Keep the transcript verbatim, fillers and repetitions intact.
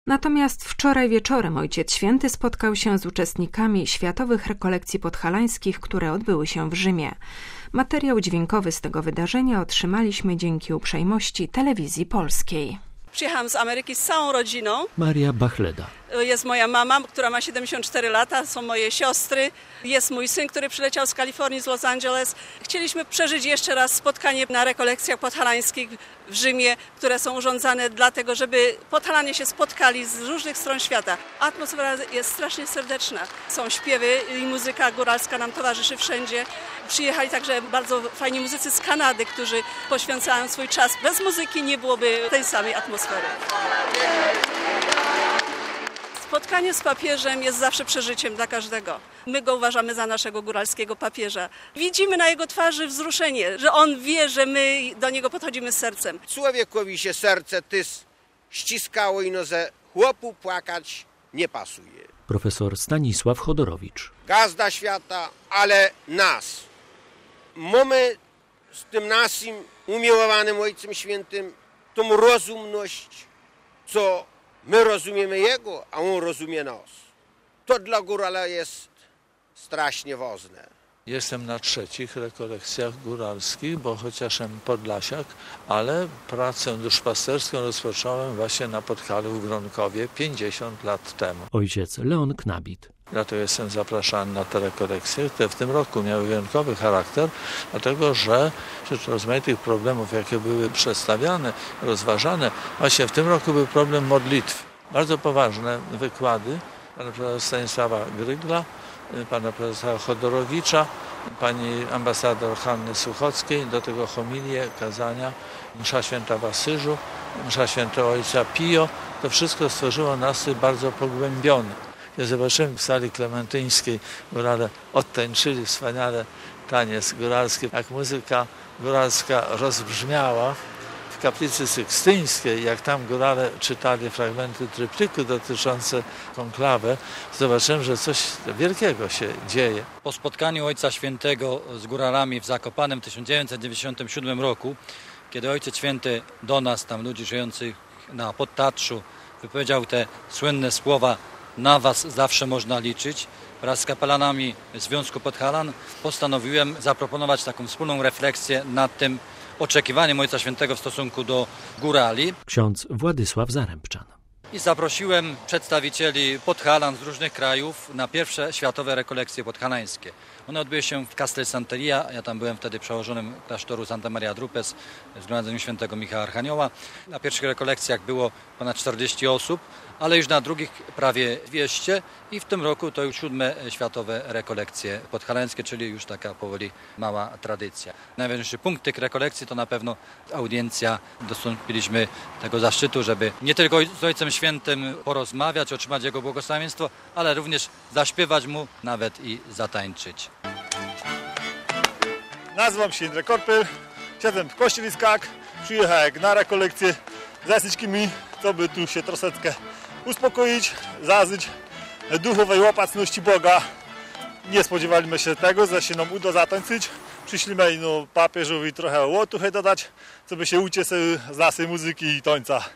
Natomiast wczoraj wieczorem Ojciec Święty spotkał się z uczestnikami Światowych Rekolekcji Podhalańskich, które odbyły się w Rzymie. Materiał dźwiękowy z tego wydarzenia otrzymaliśmy dzięki uprzejmości Telewizji Polskiej. Przyjechałam z Ameryki z całą rodziną. Maria Bachleda. Jest moja mama, która ma siedemdziesiąt cztery lata, są moje siostry, jest mój syn, który przyleciał z Kalifornii, z Los Angeles. Chcieliśmy przeżyć jeszcze raz spotkanie na rekolekcjach podhalańskich w Rzymie, które są urządzane dlatego, żeby Podhalanie się spotkali z różnych stron świata. Atmosfera jest strasznie serdeczna. Są śpiewy i muzyka góralska nam towarzyszy wszędzie. Przyjechali także bardzo fajni muzycy z Kanady, którzy poświęcają swój czas. Bez muzyki nie byłoby tej samej atmosfery. Spotkanie z papieżem jest zawsze przeżyciem dla każdego. My go uważamy za naszego góralskiego papieża. Widzimy na jego twarzy wzruszenie, że on wie, że my do niego podchodzimy z sercem. Człowiekowi się serce tys ściskało i no ze chłopu płakać nie pasuje. Profesor Stanisław Chodorowicz. Gazda świata, ale nas. Mamy z tym naszym umiłowanym Ojcem Świętym tą rozumność, co my rozumiemy Jego, a On rozumie nas. To dla górala jest strasznie ważne. Jestem na trzecich rekolekcjach góralskich, bo chociażem podlasiak, ale pracę duszpasterską rozpocząłem właśnie na Podhalu w Gronkowie pięćdziesiąt lat temu. Ojciec Leon Knabit. Dlatego jestem zapraszany na te rekolekcje, które w tym roku miały wyjątkowy charakter, dlatego że wśród rozmaitych problemów, jakie były przedstawiane, rozważane, właśnie w tym roku był problem modlitw. Bardzo poważne wykłady pana profesora Stanisława Grygla, pana profesora Chodorowicza, pani ambasador Hanny Suchockiej, do tego homilie, kazania, msza święta w Asyżu, msza święta ojca Pio. To wszystko stworzyło nastrój bardzo pogłębiony. Ja zobaczyłem w sali klementyńskiej, górale odtańczyli wspaniale taniec góralski, jak muzyka góralska rozbrzmiała w kaplicy sykstyńskiej, jak tam górale czytali fragmenty tryptyku dotyczące konklawy, zobaczyłem, że coś wielkiego się dzieje. Po spotkaniu Ojca Świętego z góralami w Zakopanem w tysiąc dziewięćset dziewięćdziesiątym siódmym roku, kiedy Ojciec Święty do nas, tam ludzi żyjących na Podtatrzu, wypowiedział te słynne słowa: na was zawsze można liczyć. Wraz z kapelanami Związku Podhalan postanowiłem zaproponować taką wspólną refleksję nad tym oczekiwaniem Ojca Świętego w stosunku do górali. Ksiądz Władysław Zarębczan. I zaprosiłem przedstawicieli Podhalan z różnych krajów na pierwsze światowe rekolekcje podhalańskie. One odbyły się w Castel Sant'Elia, ja tam byłem wtedy przełożonym klasztoru Santa Maria Drupes w Zgromadzeniu Świętego Michała Archanioła. Na pierwszych rekolekcjach było ponad czterdzieści osób, ale już na drugich prawie dwieście i w tym roku to już siódme światowe rekolekcje podhalańskie, czyli już taka powoli mała tradycja. Najważniejszy punkt tych rekolekcji to na pewno audiencja. Dostąpiliśmy tego zaszczytu, żeby nie tylko z Ojcem Świętym porozmawiać, otrzymać Jego błogosławieństwo, ale również zaśpiewać Mu, nawet i zatańczyć. Nazywam się Indrek Korpel, siedzę w Kościeliskach, przyjechałem na rekolekcję z wszystkimi, co by tu się troszeczkę uspokoić, zażyć duchowej łopatności Boga. Nie spodziewaliśmy się tego, że się nam uda zatańczyć. Przyszliśmy no, papieżowi trochę łotuchy dodać, co by się ucieszył z naszej muzyki i tańca.